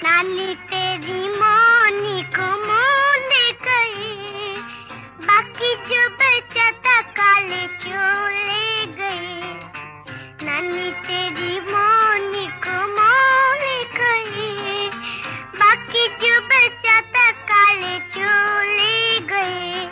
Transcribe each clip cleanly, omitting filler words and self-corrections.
नानी तेरी मोनी को मोह ले गई, बाकी जो बचा था काले चोले गए। नानी तेरी मोनी को मोह ले गई, बाकी जो बचा था काले चोले गए।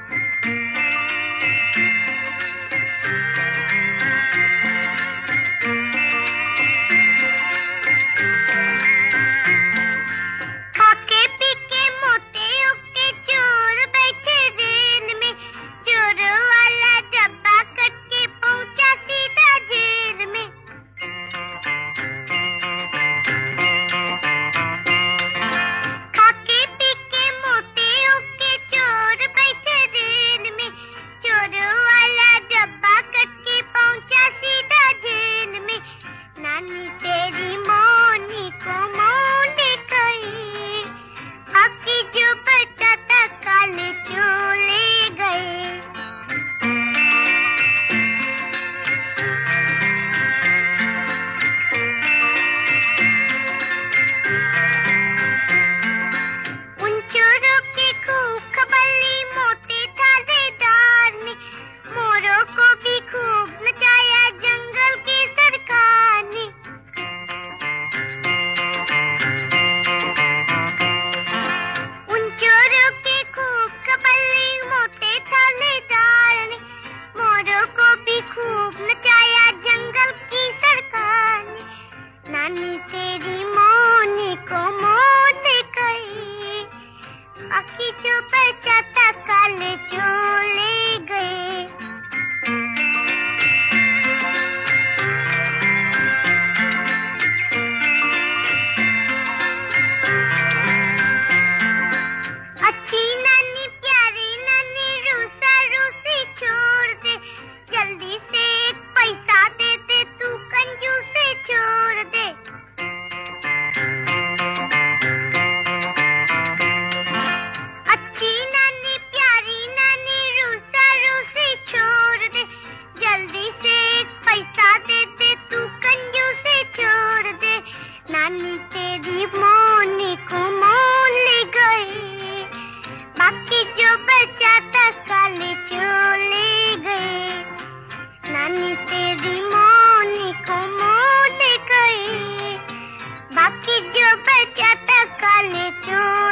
नानी तेरी मोनी को मोह ले गई, बाकी जो बचा था काले चोले गए। अच्छी नानी प्यारी नानी रूसा रूसी छोड़ दे, जल्दी से एक पैसा दे दे तू कंजूसे छोड़ दे। अच्छी नानी प्यारी नानी रूसा रूसी छोड़ दे, जल्दी से एक पैसा दे दे तू कंजूसे छोड़ दे। नानी तेरी मोनी को मोह ले गई, बाकी जो बचा था काले चोले गए। नानी तेरी मोनी को मोह ले गई, बाकी जो बचा था काले चोले